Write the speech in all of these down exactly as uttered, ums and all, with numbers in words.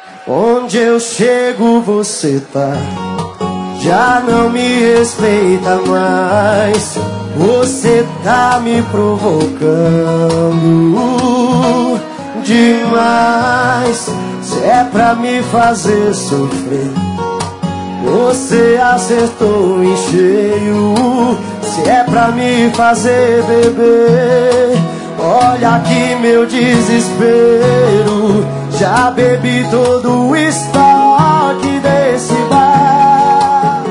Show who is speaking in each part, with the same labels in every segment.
Speaker 1: Onde eu chego você tá, já não me respeita mais. Você tá me provocando demais. Se é pra me fazer sofrer, você acertou em cheio. Se é pra me fazer beber, olha aqui meu desespero. Já bebi todo o estoque desse bar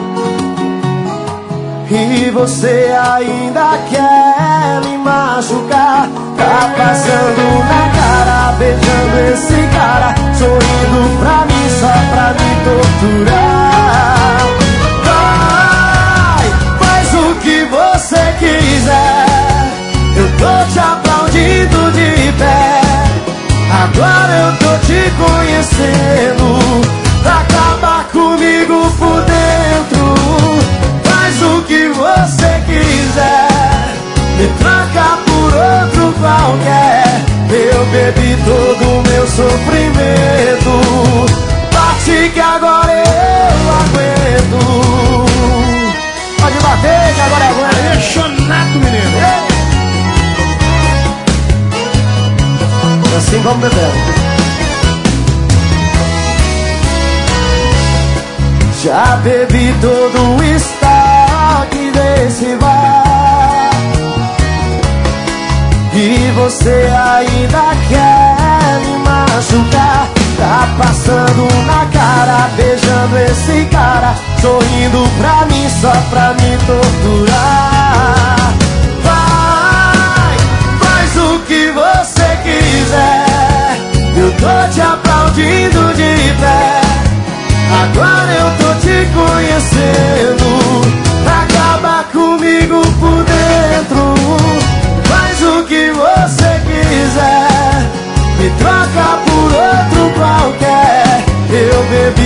Speaker 1: e você ainda quer me machucar. Tá passando na cara, beijando esse cara, sorrindo pra mim só pra me torturar. Vai, faz o que você quiser, eu tô te aplaudindo de pé. Agora eu tô te conhecendo, pra acabar comigo por dentro. Faz o que você quiser, me tranca por outro qualquer. Eu bebi todo o meu sofrimento, bate que agora eu aguento. Pode bater que agora eu aguento.
Speaker 2: Apaixonado, menino.
Speaker 1: Assim vamos bebendo. Já bebi todo o estoque desse bar e você ainda quer me machucar. Tá passando na cara, beijando esse cara, sorrindo pra mim só pra me torturar. Vai, faz o que você quiser, eu tô te aplaudindo de pé. Agora eu tô te conhecendo, pra acabar comigo por dentro. Faz o que você quiser, me troca por outro qualquer. Eu bebi